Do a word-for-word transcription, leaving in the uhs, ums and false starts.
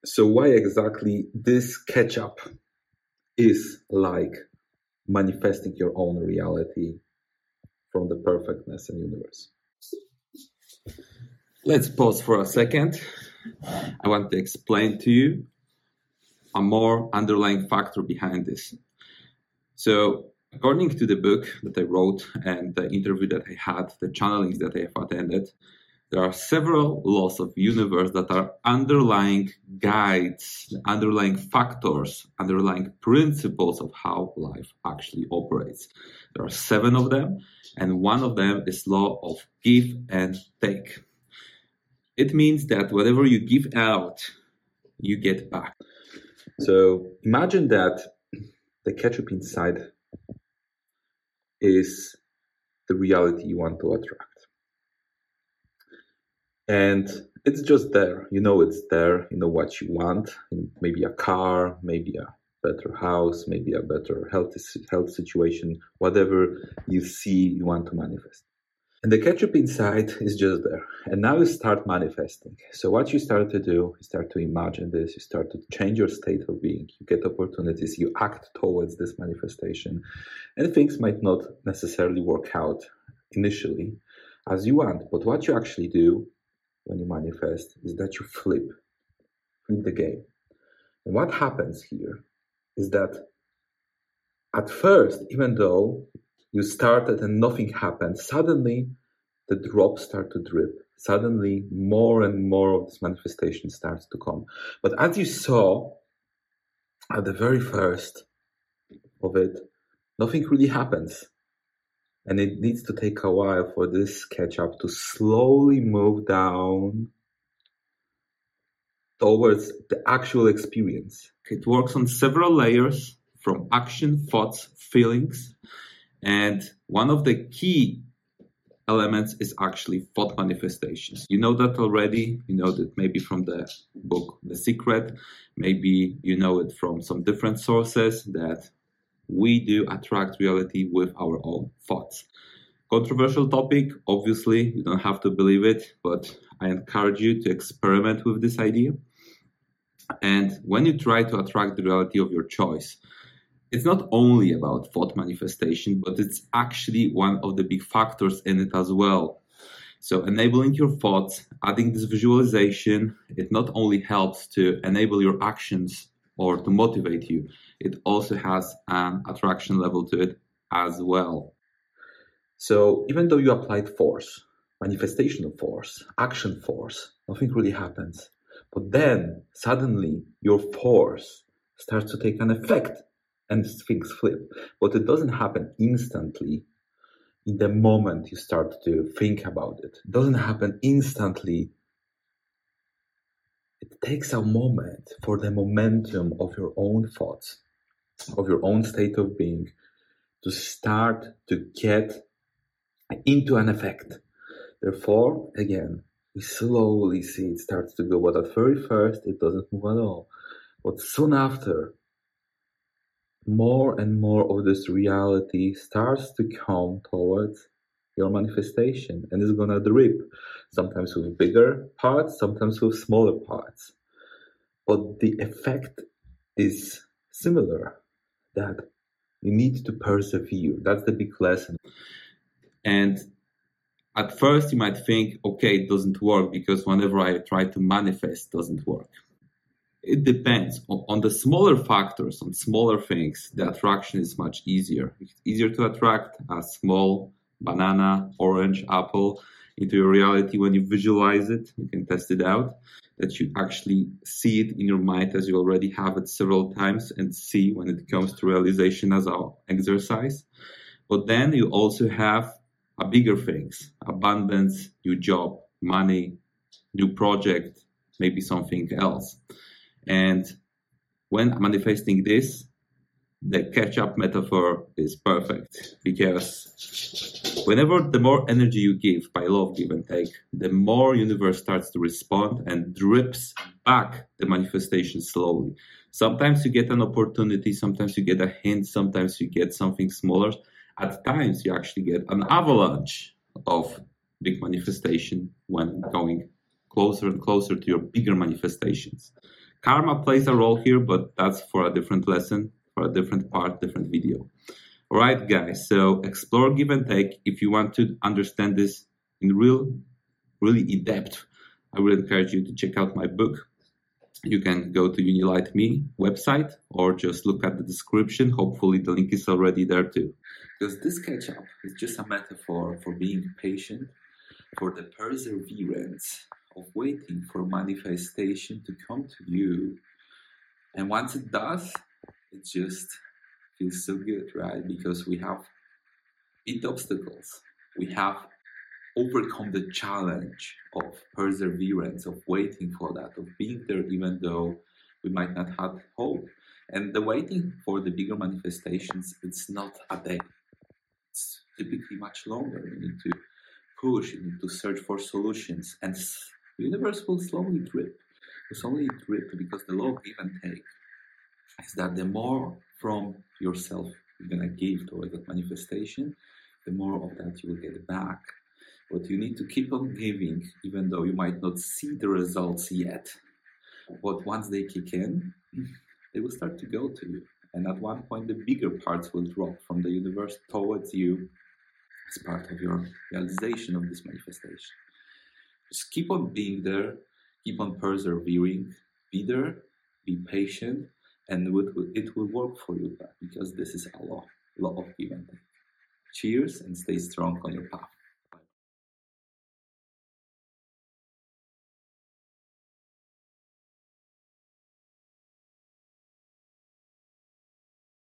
So why exactly this catch-up is like manifesting your own reality from the perfectness in the universe? Let's pause for a second. I want to explain to you a more underlying factor behind this. So according to the book that I wrote and the interview that I had, the channelings that I have attended, there are several laws of universe that are underlying guides, underlying factors, underlying principles of how life actually operates. There are seven of them, and one of them is law of give and take. It means that whatever you give out, you get back. So imagine that the ketchup inside is the reality you want to attract. And it's just there. You know it's there. You know what you want. Maybe a car, maybe a better house, maybe a better health, health situation, whatever you see you want to manifest. And the ketchup inside is just there. And now you start manifesting. So what you start to do, you start to imagine this, you start to change your state of being, you get opportunities, you act towards this manifestation. And things might not necessarily work out initially as you want. But what you actually do when you manifest is that you flip, flip the game. And what happens here is that at first, even though you started and nothing happened, suddenly the drops start to drip. Suddenly more and more of this manifestation starts to come. But as you saw at the very first of it, nothing really happens. And it needs to take a while for this catch-up to slowly move down towards the actual experience. It works on several layers, from action, thoughts, feelings. And one of the key elements is actually thought manifestations. You know that already. You know that maybe from the book The Secret. Maybe you know it from some different sources that we do attract reality with our own thoughts. Controversial topic, obviously, you don't have to believe it, but I encourage you to experiment with this idea. And when you try to attract the reality of your choice, it's not only about thought manifestation, but it's actually one of the big factors in it as well. So enabling your thoughts, adding this visualization, it not only helps to enable your actions or to motivate you, it also has an attraction level to it as well. So even though you applied force, manifestational force, action force, nothing really happens. But then suddenly your force starts to take an effect and things flip. But it doesn't happen instantly in the moment you start to think about it. It doesn't happen instantly. It takes a moment for the momentum of your own thoughts, of your own state of being, to start to get into an effect. Therefore, again, we slowly see it starts to go, but at very first, it doesn't move at all. But soon after, more and more of this reality starts to come towards your manifestation, and it's gonna drip, sometimes with bigger parts, sometimes with smaller parts. But the effect is similar, that you need to persevere. That's the big lesson. And at first you might think, okay, it doesn't work because whenever I try to manifest, it doesn't work. It depends on the smaller factors, on smaller things. The attraction is much easier. It's easier to attract a small banana, orange, apple into your reality when you visualize it. You can test it out, that you actually see it in your mind as you already have it several times and see when it comes to realization as an exercise. But then you also have a bigger things, abundance, new job, money, new project, maybe something else. And when manifesting this, the catch-up metaphor is perfect, because whenever the more energy you give by law of give and take, the more universe starts to respond and drips back the manifestation slowly. Sometimes you get an opportunity, sometimes you get a hint, sometimes you get something smaller. At times you actually get an avalanche of big manifestation when going closer and closer to your bigger manifestations. Karma plays a role here, but that's for a different lesson, for a different part, different video. All right, guys, so explore give and take. If you want to understand this in real, really in depth, I would encourage you to check out my book. You can go to Unilight Me website or just look at the description. Hopefully the link is already there too. Because this catch-up is just a metaphor for being patient, for the perseverance of waiting for manifestation to come to you. And once it does, it just feels so good, right? Because we have beat obstacles. We have overcome the challenge of perseverance, of waiting for that, of being there even though we might not have hope. And the waiting for the bigger manifestations, it's not a day. It's typically much longer. You need to push, you need to search for solutions, and the universe will slowly drip. It's only drip because the law of give and take is that the more from yourself you're gonna give towards that manifestation, the more of that you will get back. But you need to keep on giving, even though you might not see the results yet. But once they kick in, they will start to go to you. And at one point, the bigger parts will drop from the universe towards you as part of your realization of this manifestation. Just keep on being there, keep on persevering, be there, be patient, and it will, it will work for you, because this is a law, law of give and take. Cheers, and stay strong on your path.